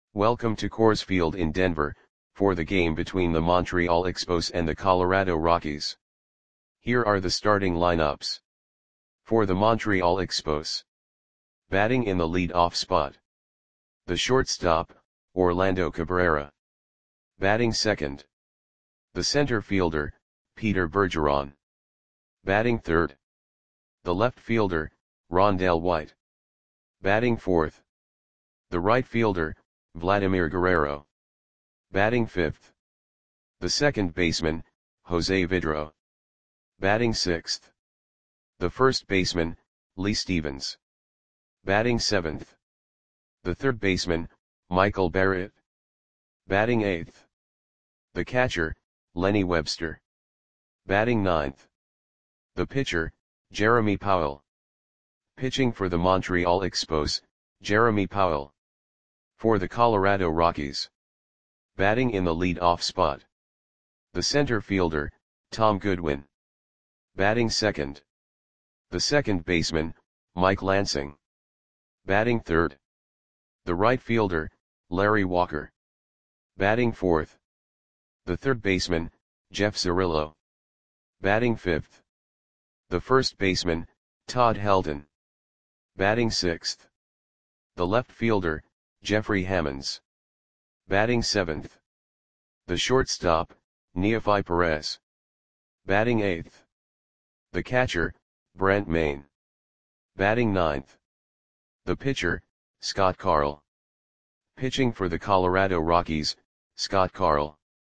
Welcome to Coors Field in Denver, for the game between the Montreal Expos and the Colorado Rockies. Here are the starting lineups. For the Montreal Expos. Batting in the lead-off spot. The shortstop, Orlando Cabrera. Batting second. The center fielder, Peter Bergeron. Batting third. The left fielder, Rondell White. Batting fourth. The right fielder, Vladimir Guerrero. Batting fifth. The second baseman, Jose Vidro. Batting sixth. The first baseman, Lee Stevens. Batting seventh. The third baseman, Michael Barrett. Batting eighth. The catcher, Lenny Webster. Batting ninth. The pitcher, Jeremy Powell. Pitching for the Montreal Expos, Jeremy Powell. For the Colorado Rockies. Batting in the lead-off spot. The center fielder, Tom Goodwin. Batting second. The second baseman, Mike Lansing. Batting third. The right fielder, Larry Walker. Batting fourth. The third baseman, Jeff Cirillo. Batting fifth. The first baseman, Todd Helton. Batting sixth. The left fielder, Jeffrey Hammonds. Batting seventh. The shortstop, Neefi Perez. Batting eighth. The catcher, Brent Maine. Batting ninth. The pitcher, Scott Carl. Pitching for the Colorado Rockies, Scott Carl.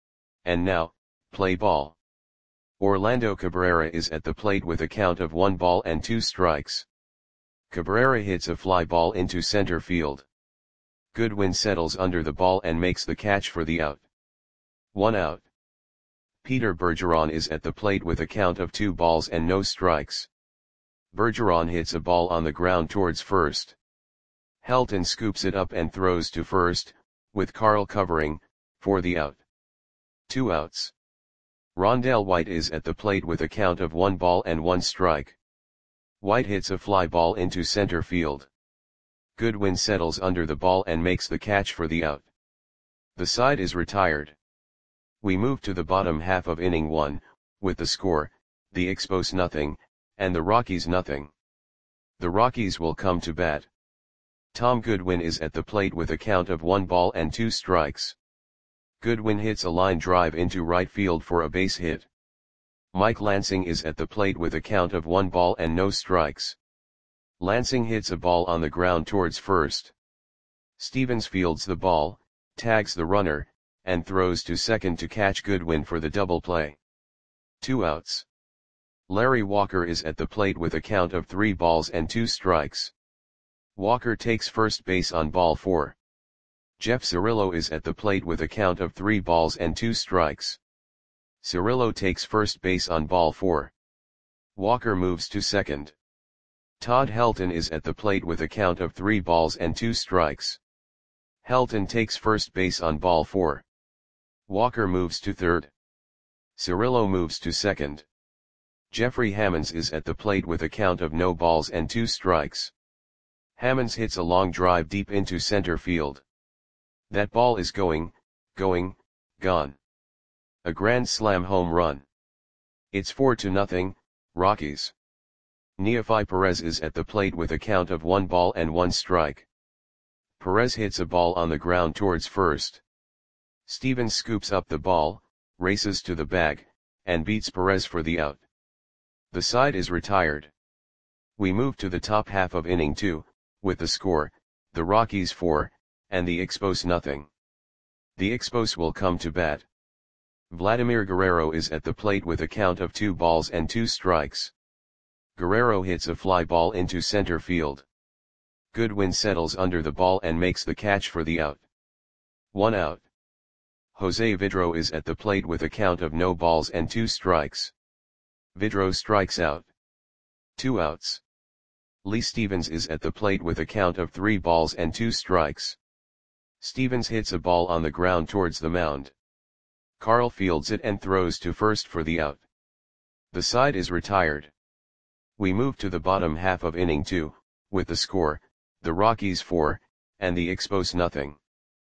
And now, play ball. Orlando Cabrera is at the plate with a count of 1 ball and 2 strikes. Cabrera hits a fly ball into center field. Goodwin settles under the ball and makes the catch for the out. 1 out. Peter Bergeron is at the plate with a count of 2 balls and no strikes. Bergeron hits a ball on the ground towards first. Helton scoops it up and throws to first, with Carl covering, for the out. 2 outs. Rondell White is at the plate with a count of 1 ball and 1 strike. White hits a fly ball into center field. Goodwin settles under the ball and makes the catch for the out. The side is retired. We move to the bottom half of inning 1, with the score, the Expos nothing, and the Rockies nothing. The Rockies will come to bat. Tom Goodwin is at the plate with a count of 1 ball and 2 strikes. Goodwin hits a line drive into right field for a base hit. Mike Lansing is at the plate with a count of 1 ball and no strikes. Lansing hits a ball on the ground towards first. Stevens fields the ball, tags the runner, and throws to second to catch Goodwin for the double play. 2 outs. Larry Walker is at the plate with a count of 3 balls and 2 strikes. Walker takes first base on ball 4. Jeff Cirillo is at the plate with a count of 3 balls and 2 strikes. Cirillo takes first base on ball 4. Walker moves to second. Todd Helton is at the plate with a count of 3 balls and 2 strikes. Helton takes first base on ball 4. Walker moves to third. Cirillo moves to second. Jeffrey Hammonds is at the plate with a count of no balls and 2 strikes. Hammonds hits a long drive deep into center field. That ball is gone. A grand slam home run. It's 4-0, Rockies. Neefi Perez is at the plate with a count of 1 ball and 1 strike. Perez hits a ball on the ground towards first. Stevens scoops up the ball, races to the bag, and beats Perez for the out. The side is retired. We move to the top half of inning 2, with the score, the Rockies 4, and the Expos nothing. The Expos will come to bat. Vladimir Guerrero is at the plate with a count of 2 balls and 2 strikes. Guerrero hits a fly ball into center field. Goodwin settles under the ball and makes the catch for the out. 1 out. Jose Vidro is at the plate with a count of no balls and 2 strikes. Vidro strikes out. 2 outs. Lee Stevens is at the plate with a count of 3 balls and 2 strikes. Stevens hits a ball on the ground towards the mound. Carl fields it and throws to first for the out. The side is retired. We move to the bottom half of inning 2, with the score, the Rockies 4, and the Expos nothing.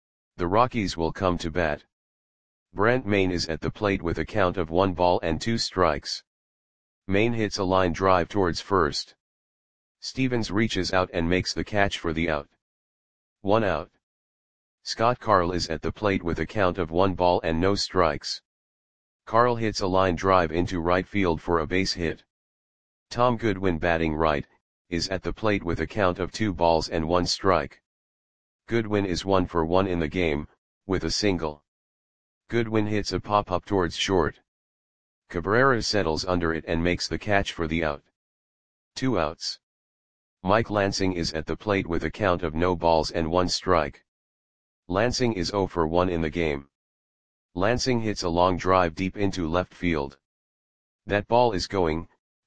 The Rockies will come to bat. Brent Mayne is at the plate with a count of 1 ball and 2 strikes. Mayne hits a line drive towards first. Stevens reaches out and makes the catch for the out. 1 out. Scott Carl is at the plate with a count of 1 ball and no strikes. Carl hits a line drive into right field for a base hit. Tom Goodwin, batting right, is at the plate with a count of 2 balls and 1 strike. Goodwin is 1 for 1 in the game, with a single. Goodwin hits a pop-up towards short. Cabrera settles under it and makes the catch for the out. 2 outs. Mike Lansing is at the plate with a count of no balls and 1 strike. Lansing is 0 for 1 in the game. Lansing hits a long drive deep into left field. That ball is gone.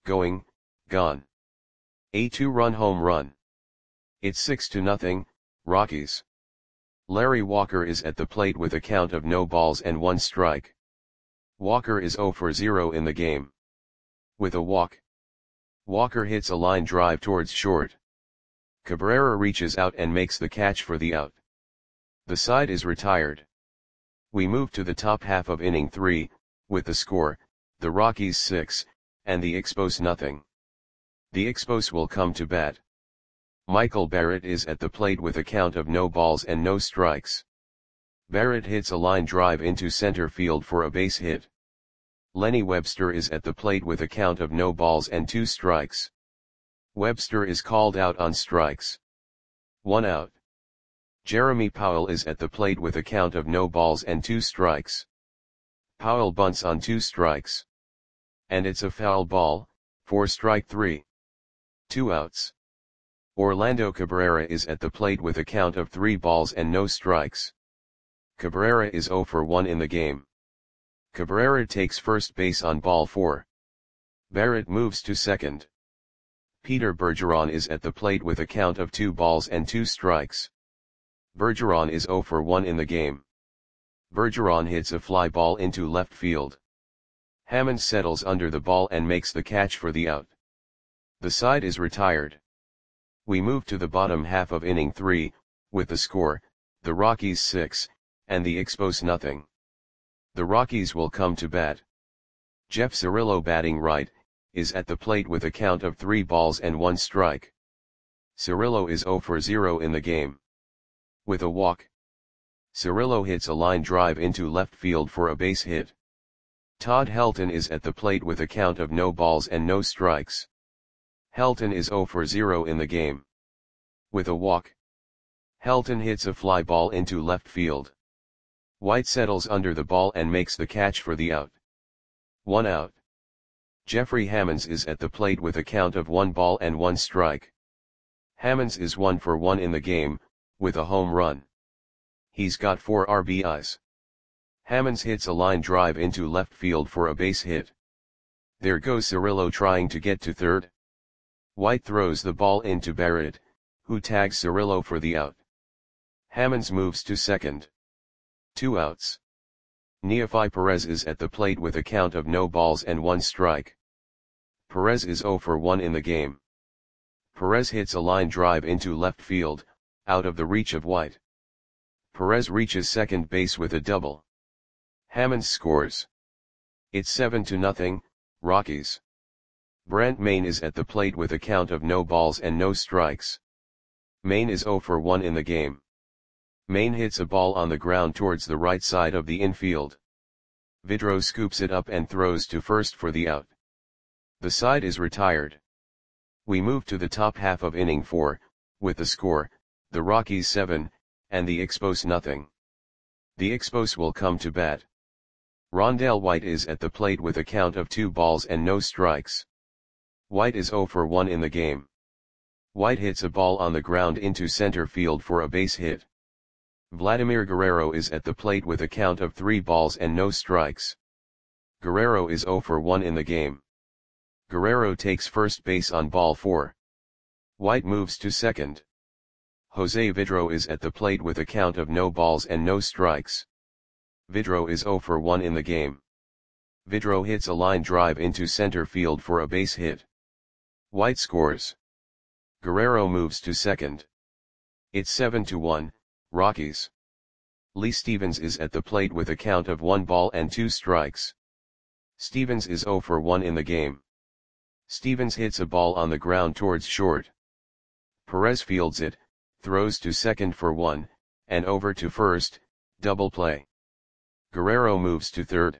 A 2-run home run. It's 6-0, Rockies. Larry Walker is at the plate with a count of no balls and 1 strike. Walker is 0 for 0 in the game. With a walk. Walker hits a line drive towards short. Cabrera reaches out and makes the catch for the out. The side is retired. We move to the top half of inning 3, with the score, the Rockies 6, and the Expos nothing. The Expos will come to bat. Michael Barrett is at the plate with a count of no balls and no strikes. Barrett hits a line drive into center field for a base hit. Lenny Webster is at the plate with a count of no balls and 2 strikes. Webster is called out on strikes. 1 out. Jeremy Powell is at the plate with a count of no balls and 2 strikes. Powell bunts on 2 strikes. And it's a foul ball, for strike 3. 2 outs. Orlando Cabrera is at the plate with a count of 3 balls and no strikes. Cabrera is 0 for 1 in the game. Cabrera takes first base on ball 4. Barrett moves to second. Peter Bergeron is at the plate with a count of 2 balls and 2 strikes. Bergeron is 0 for 1 in the game. Bergeron hits a fly ball into left field. Hammond settles under the ball and makes the catch for the out. The side is retired. We move to the bottom half of inning 3, with the score, the Rockies 6, and the Expos nothing. The Rockies will come to bat. Jeff Cirillo, batting right, is at the plate with a count of 3 balls and 1 strike. Cirillo is 0 for 0 in the game. With a walk. Cirillo hits a line drive into left field for a base hit. Todd Helton is at the plate with a count of no balls and no strikes. Helton is 0 for 0 in the game. With a walk. Helton hits a fly ball into left field. White settles under the ball and makes the catch for the out. 1 out. Jeffrey Hammonds is at the plate with a count of 1 ball and 1 strike. Hammonds is 1 for 1 in the game, with a home run. He's got 4 RBIs. Hammonds hits a line drive into left field for a base hit. There goes Cirillo trying to get to third. White throws the ball into Barrett, who tags Cirillo for the out. Hammonds moves to second. 2 outs. Neefi Perez is at the plate with a count of no balls and 1 strike. Perez is 0 for 1 in the game. Perez hits a line drive into left field, out of the reach of White. Perez reaches second base with a double. Hammonds scores. It's 7-0, Rockies. Brent Mayne is at the plate with a count of no balls and no strikes. Mayne is 0 for 1 in the game. Mayne hits a ball on the ground towards the right side of the infield. Vidro scoops it up and throws to first for the out. The side is retired. We move to the top half of inning 4, with the score, the Rockies 7, and the Expos nothing. The Expos will come to bat. Rondell White is at the plate with a count of 2 balls and no strikes. White is 0 for 1 in the game. White hits a ball on the ground into center field for a base hit. Vladimir Guerrero is at the plate with a count of 3 balls and no strikes. Guerrero is 0 for 1 in the game. Guerrero takes first base on ball 4. White moves to second. Jose Vidro is at the plate with a count of no balls and no strikes. Vidro is 0 for 1 in the game. Vidro hits a line drive into center field for a base hit. White scores. Guerrero moves to second. It's 7-1, Rockies. Lee Stevens is at the plate with a count of 1 ball and 2 strikes. Stevens is 0 for 1 in the game. Stevens hits a ball on the ground towards short. Perez fields it, throws to second for 1, and over to first, double play. Guerrero moves to third.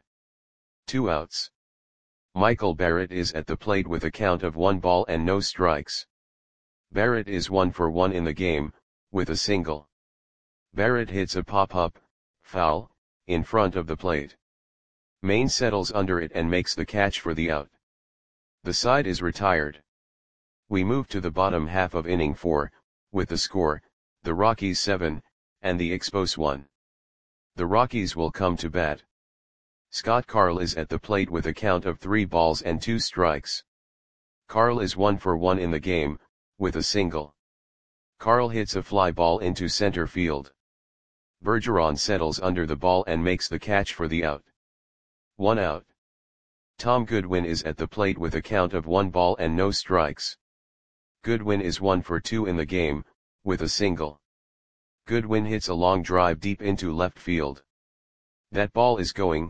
2 outs. Michael Barrett is at the plate with a count of 1 ball and no strikes. Barrett is 1 for 1 in the game, with a single. Barrett hits a pop-up, foul, in front of the plate. Maine settles under it and makes the catch for the out. The side is retired. We move to the bottom half of inning 4, with the score, the Rockies 7, and the Expos 1. The Rockies will come to bat. Scott Carl is at the plate with a count of 3 balls and 2 strikes. Carl is 1 for 1 in the game, with a single. Carl hits a fly ball into center field. Bergeron settles under the ball and makes the catch for the out. 1 out. Tom Goodwin is at the plate with a count of 1 ball and no strikes. Goodwin is 1 for 2 in the game, with a single. Goodwin hits a long drive deep into left field. That ball is going,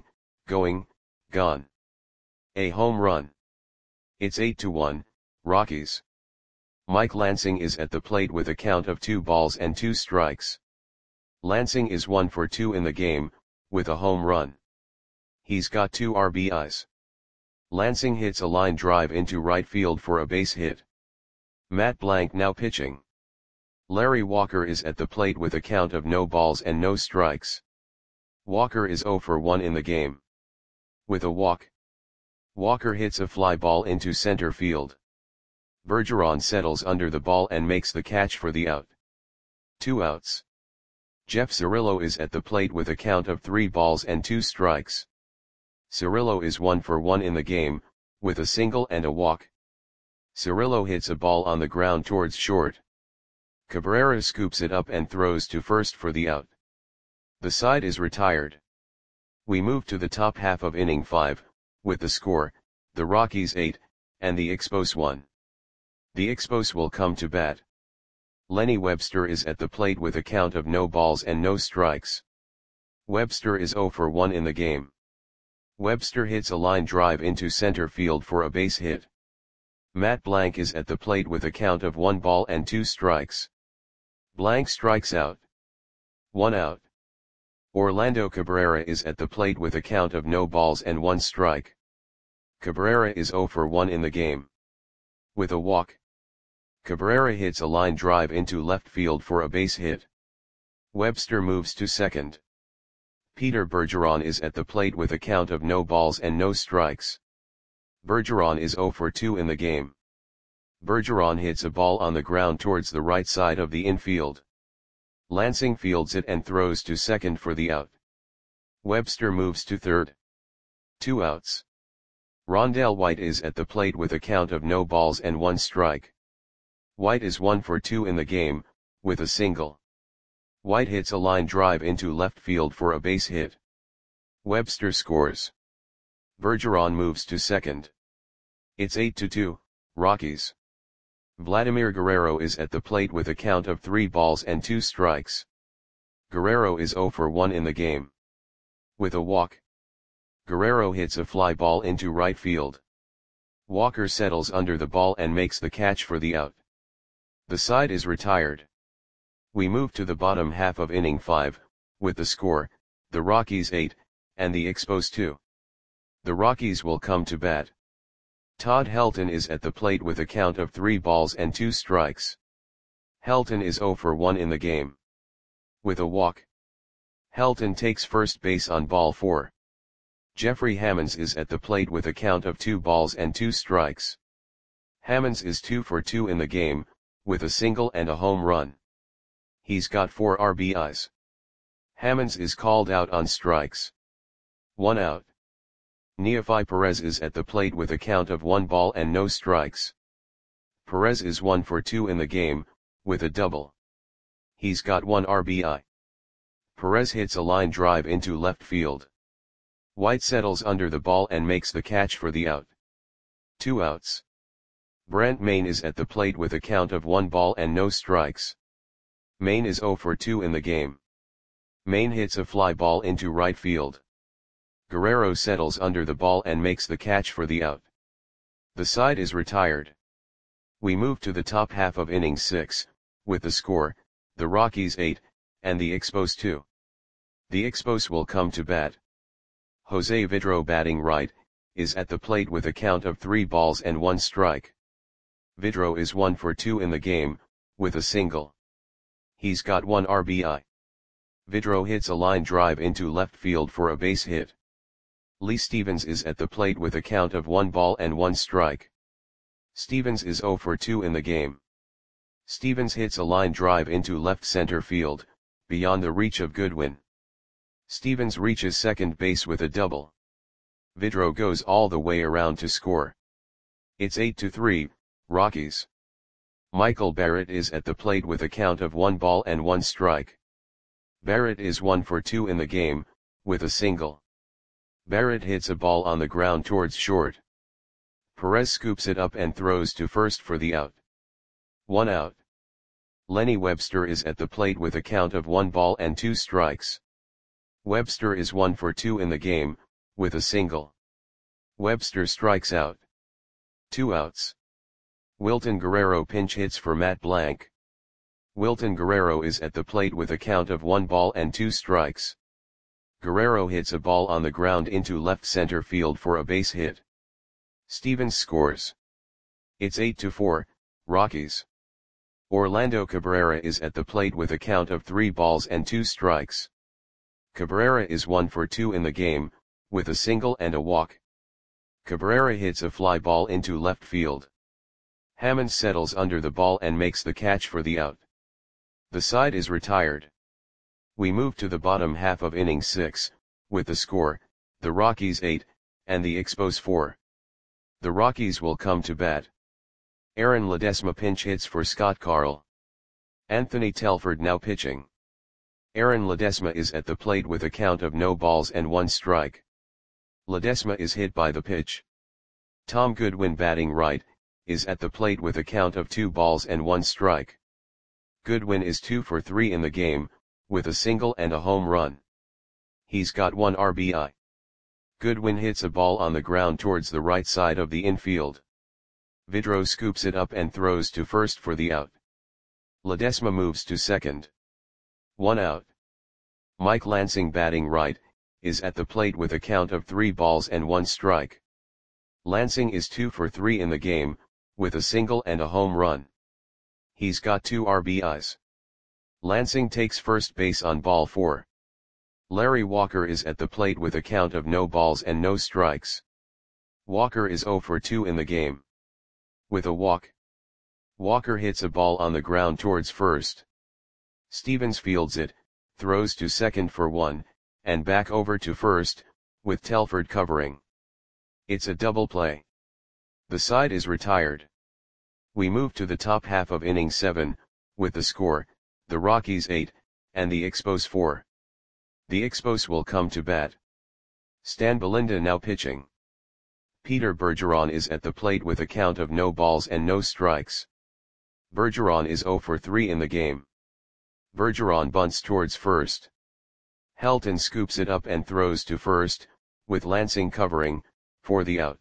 gone. A home run. It's 8-1, Rockies. Mike Lansing is at the plate with a count of 2 balls and 2 strikes. Lansing is 1 for 2 in the game, with a home run. He's got 2 RBIs. Lansing hits a line drive into right field for a base hit. Matt Blank now pitching. Larry Walker is at the plate with a count of no balls and no strikes. Walker is 0 for 1 in the game. With a walk. Walker hits a fly ball into center field. Bergeron settles under the ball and makes the catch for the out. 2 outs. Jeff Cirillo is at the plate with a count of 3 balls and 2 strikes. Cirillo is 1 for 1 in the game, with a single and a walk. Cirillo hits a ball on the ground towards short. Cabrera scoops it up and throws to first for the out. The side is retired. We move to the top half of inning 5, with the score, the Rockies 8, and the Expos 1. The Expos will come to bat. Lenny Webster is at the plate with a count of no balls and no strikes. Webster is 0 for 1 in the game. Webster hits a line drive into center field for a base hit. Matt Blank is at the plate with a count of 1 ball and 2 strikes. Blank strikes out. 1 out. Orlando Cabrera is at the plate with a count of no balls and 1 strike. Cabrera is 0 for 1 in the game. With a walk. Cabrera hits a line drive into left field for a base hit. Webster moves to second. Peter Bergeron is at the plate with a count of no balls and no strikes. Bergeron is 0 for 2 in the game. Bergeron hits a ball on the ground towards the right side of the infield. Lansing fields it and throws to second for the out. Webster moves to third. 2 outs. Rondell White is at the plate with a count of no balls and 1 strike. White is 1 for 2 in the game, with a single. White hits a line drive into left field for a base hit. Webster scores. Bergeron moves to second. It's 8-2, Rockies. Vladimir Guerrero is at the plate with a count of 3 balls and 2 strikes. Guerrero is 0 for 1 in the game. With a walk. Guerrero hits a fly ball into right field. Walker settles under the ball and makes the catch for the out. The side is retired. We move to the bottom half of inning 5, with the score, the Rockies 8, and the Expos 2. The Rockies will come to bat. Todd Helton is at the plate with a count of 3 balls and 2 strikes. Helton is 0 for 1 in the game. With a walk. Helton takes first base on ball 4. Jeffrey Hammonds is at the plate with a count of 2 balls and 2 strikes. Hammonds is 2 for 2 in the game, with a single and a home run. He's got 4 RBIs. Hammonds is called out on strikes. 1 out. Neefi Perez is at the plate with a count of 1 ball and no strikes. Perez is 1 for 2 in the game, with a double. He's got 1 RBI. Perez hits a line drive into left field. White settles under the ball and makes the catch for the out. 2 outs. Brent Mayne is at the plate with a count of 1 ball and no strikes. Mayne is 0 for 2 in the game. Maine hits a fly ball into right field. Guerrero settles under the ball and makes the catch for the out. The side is retired. We move to the top half of inning 6, with the score, the Rockies 8, and the Expos 2. The Expos will come to bat. Jose Vidro, batting right, is at the plate with a count of 3 balls and 1 strike. Vidro is 1 for 2 in the game, with a single. He's got 1 RBI. Vidro hits a line drive into left field for a base hit. Lee Stevens is at the plate with a count of 1 ball and 1 strike. Stevens is 0 for 2 in the game. Stevens hits a line drive into left center field, beyond the reach of Goodwin. Stevens reaches second base with a double. Vidro goes all the way around to score. It's 8-3, Rockies. Michael Barrett is at the plate with a count of 1 ball and 1 strike. Barrett is 1 for 2 in the game, with a single. Barrett hits a ball on the ground towards short. Perez scoops it up and throws to first for the out. 1 out. Lenny Webster is at the plate with a count of 1 ball and 2 strikes. Webster is 1 for 2 in the game, with a single. Webster strikes out. 2 outs. Wilton Guerrero pinch hits for Matt Blank. Wilton Guerrero is at the plate with a count of 1 ball and 2 strikes. Guerrero hits a ball on the ground into left center field for a base hit. Stevens scores. It's 8-4, Rockies. Orlando Cabrera is at the plate with a count of 3 balls and 2 strikes. Cabrera is 1 for 2 in the game, with a single and a walk. Cabrera hits a fly ball into left field. Hammond settles under the ball and makes the catch for the out. The side is retired. We move to the bottom half of inning 6, with the score, the Rockies 8, and the Expos 4. The Rockies will come to bat. Aaron Ledesma pinch hits for Scott Carl. Anthony Telford now pitching. Aaron Ledesma is at the plate with a count of no balls and 1 strike. Ledesma is hit by the pitch. Tom Goodwin, batting right, is at the plate with a count of 2 balls and 1 strike. Goodwin is 2 for 3 in the game, with a single and a home run. He's got 1 RBI. Goodwin hits a ball on the ground towards the right side of the infield. Vidro scoops it up and throws to first for the out. Ledesma moves to second. 1 out. Mike Lansing, batting right, is at the plate with a count of 3 balls and 1 strike. Lansing is 2 for 3 in the game, with a single and a home run. He's got 2 RBIs. Lansing takes first base on ball 4. Larry Walker is at the plate with a count of no balls and no strikes. Walker is 0 for 2 in the game. With a walk. Walker hits a ball on the ground towards first. Stevens fields it, throws to second for 1, and back over to first, with Telford covering. It's a double play. The side is retired. We move to the top half of inning 7, with the score, the Rockies 8, and the Expos 4. The Expos will come to bat. Stan Belinda now pitching. Peter Bergeron is at the plate with a count of no balls and no strikes. Bergeron is 0 for 3 in the game. Bergeron bunts towards first. Helton scoops it up and throws to first, with Lansing covering, for the out.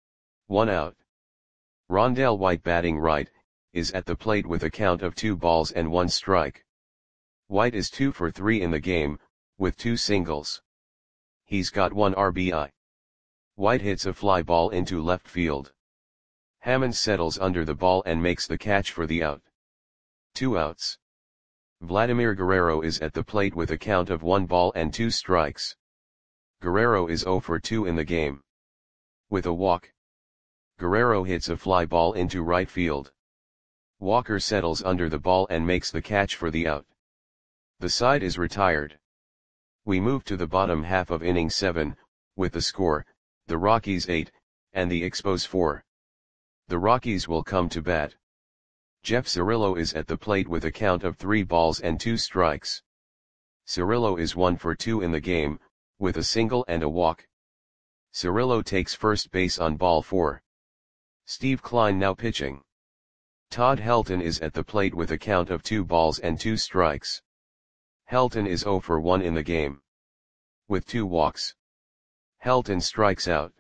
1 out. Rondell White, batting right, is at the plate with a count of 2 balls and 1 strike. White is 2 for 3 in the game, with 2 singles. He's got 1 RBI. White hits a fly ball into left field. Hammond settles under the ball and makes the catch for the out. 2 outs. Vladimir Guerrero is at the plate with a count of 1 ball and 2 strikes. Guerrero is 0 for 2 in the game. With a walk. Guerrero hits a fly ball into right field. Walker settles under the ball and makes the catch for the out. The side is retired. We move to the bottom half of inning 7, with the score, the Rockies 8, and the Expos 4. The Rockies will come to bat. Jeff Cirillo is at the plate with a count of 3 balls and 2 strikes. Cirillo is 1 for 2 in the game, with a single and a walk. Cirillo takes first base on ball 4. Steve Klein now pitching. Todd Helton is at the plate with a count of 2 balls and 2 strikes. Helton is 0 for 1 in the game. With 2 walks. Helton strikes out.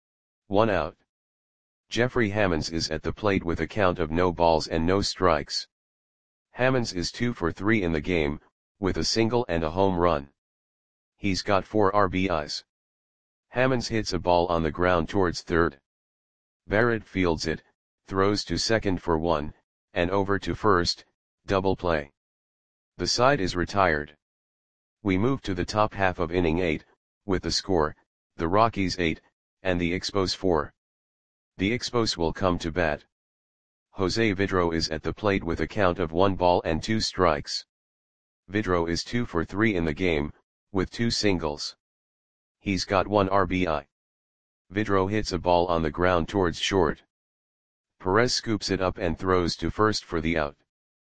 1 out. Jeffrey Hammonds is at the plate with a count of no balls and no strikes. Hammonds is 2 for 3 in the game, with a single and a home run. He's got 4 RBIs. Hammonds hits a ball on the ground towards third. Barrett fields it, throws to second for 1, and over to first, double play. The side is retired. We move to the top half of inning 8, with the score, the Rockies 8, and the Expos 4. The Expos will come to bat. Jose Vidro is at the plate with a count of 1 ball and 2 strikes. Vidro is 2 for 3 in the game, with 2 singles. He's got 1 RBI. Vidro hits a ball on the ground towards short. Perez scoops it up and throws to first for the out.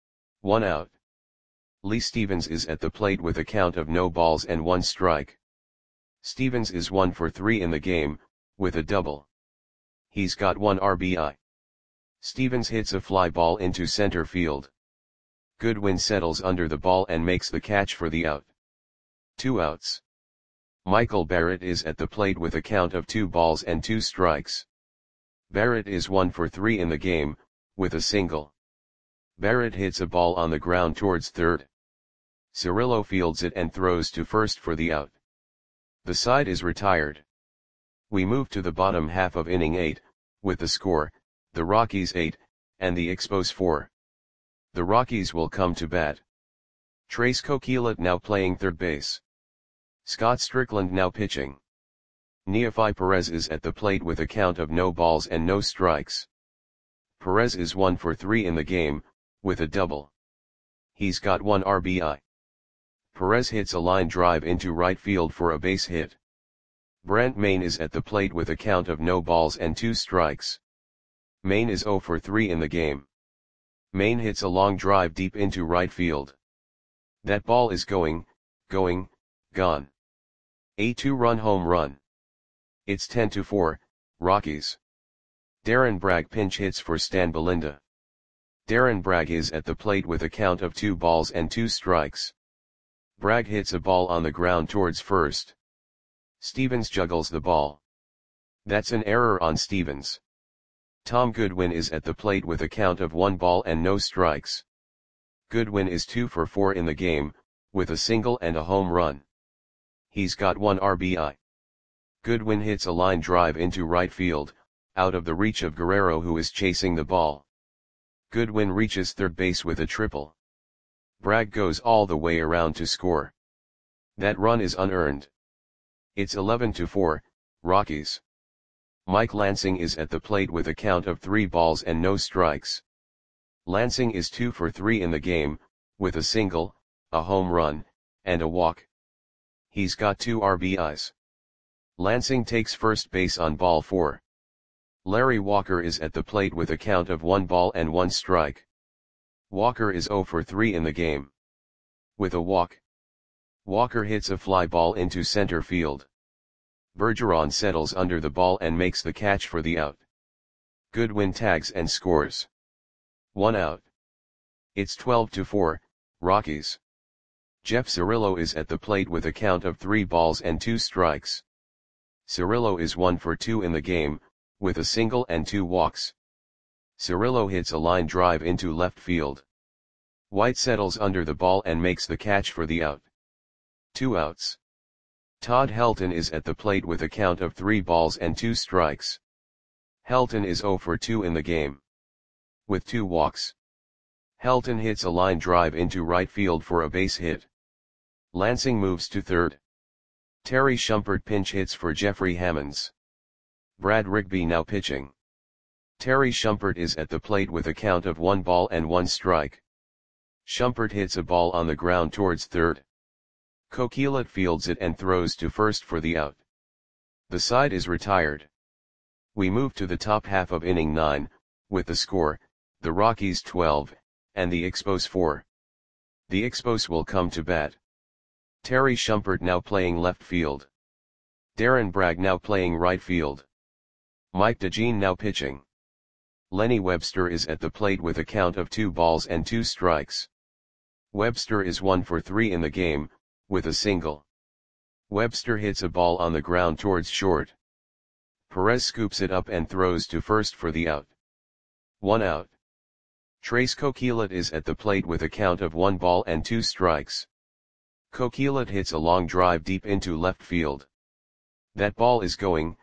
1 out. Lee Stevens is at the plate with a count of no balls and 1 strike. Stevens is 1 for 3 in the game, with a double. He's got 1 RBI. Stevens hits a fly ball into center field. Goodwin settles under the ball and makes the catch for the out. 2 outs. Michael Barrett is at the plate with a count of 2 balls and 2 strikes. Barrett is 1 for 3 in the game, with a single. Barrett hits a ball on the ground towards third. Cirillo fields it and throws to first for the out. The side is retired. We move to the bottom half of inning 8, with the score, the Rockies 8, and the Expos 4. The Rockies will come to bat. Trace Coquelin now playing third base. Scott Strickland now pitching. Neefi Perez is at the plate with a count of no balls and no strikes. Perez is 1 for 3 in the game, with a double. He's got 1 RBI. Perez hits a line drive into right field for a base hit. Brent Mayne is at the plate with a count of no balls and 2 strikes. Mayne is 0 for 3 in the game. Mayne hits a long drive deep into right field. That ball is gone. A 2-run home run. It's 10-4, Rockies. Darren Bragg pinch hits for Stan Belinda. Darren Bragg is at the plate with a count of 2 balls and 2 strikes. Bragg hits a ball on the ground towards first. Stevens juggles the ball. That's an error on Stevens. Tom Goodwin is at the plate with a count of 1 ball and no strikes. Goodwin is 2 for 4 in the game, with a single and a home run. He's got 1 RBI. Goodwin hits a line drive into right field, out of the reach of Guerrero who is chasing the ball. Goodwin reaches third base with a triple. Bragg goes all the way around to score. That run is unearned. It's 11-4, Rockies. Mike Lansing is at the plate with a count of 3 balls and no strikes. Lansing is 2 for 3 in the game, with a single, a home run, and a walk. He's got 2 RBIs. Lansing takes first base on ball 4. Larry Walker is at the plate with a count of 1 ball and 1 strike. Walker is 0 for 3 in the game. With a walk. Walker hits a fly ball into center field. Bergeron settles under the ball and makes the catch for the out. Goodwin tags and scores. 1 out. It's 12-4, Rockies. Jeff Cirillo is at the plate with a count of 3 balls and 2 strikes. Cirillo is 1 for 2 in the game, with a single and 2 walks. Cirillo hits a line drive into left field. White settles under the ball and makes the catch for the out. 2 outs. Todd Helton is at the plate with a count of 3 balls and 2 strikes. Helton is 0 for 2 in the game. With 2 walks. Helton hits a line drive into right field for a base hit. Lansing moves to third. Terry Shumpert pinch hits for Jeffrey Hammonds. Brad Rigby now pitching. Terry Shumpert is at the plate with a count of 1 ball and 1 strike. Shumpert hits a ball on the ground towards third. Coquelin fields it and throws to first for the out. The side is retired. We move to the top half of inning 9, with the score, the Rockies 12, and the Expos 4. The Expos will come to bat. Terry Shumpert now playing left field. Darren Bragg now playing right field. Mike DeJean now pitching. Lenny Webster is at the plate with a count of 2 balls and 2 strikes. Webster is 1 for 3 in the game, with a single. Webster hits a ball on the ground towards short. Perez scoops it up and throws to first for the out. 1 out. Trace Coquelot is at the plate with a count of 1 ball and 2 strikes. Coquelot hits a long drive deep into left field. That ball is gone.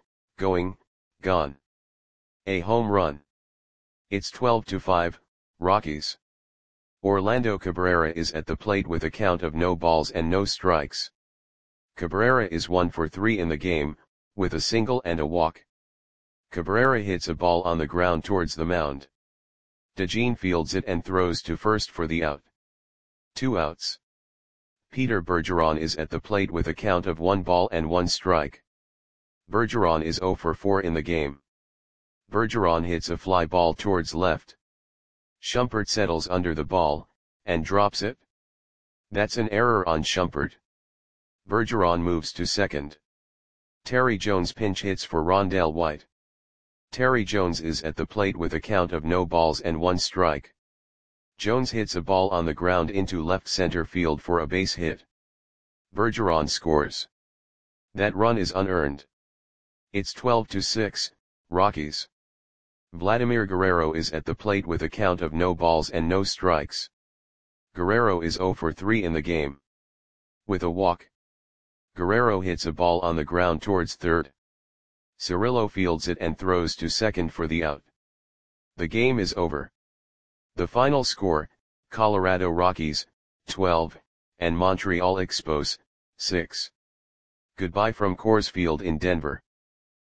A home run. It's 12-5, Rockies. Orlando Cabrera is at the plate with a count of no balls and no strikes. Cabrera is 1 for 3 in the game, with a single and a walk. Cabrera hits a ball on the ground towards the mound. DeJean fields it and throws to first for the out. 2 outs. Peter Bergeron is at the plate with a count of 1 ball and 1 strike. Bergeron is 0 for 4 in the game. Bergeron hits a fly ball towards left. Shumpert settles under the ball, and drops it. That's an error on Shumpert. Bergeron moves to second. Terry Jones pinch hits for Rondell White. Terry Jones is at the plate with a count of no balls and 1 strike. Jones hits a ball on the ground into left center field for a base hit. Bergeron scores. That run is unearned. It's 12-6, Rockies. Vladimir Guerrero is at the plate with a count of no balls and no strikes. Guerrero is 0 for 3 in the game. With a walk. Guerrero hits a ball on the ground towards third. Cirillo fields it and throws to second for the out. The game is over. The final score, Colorado Rockies, 12, and Montreal Expos, 6. Goodbye from Coors Field in Denver.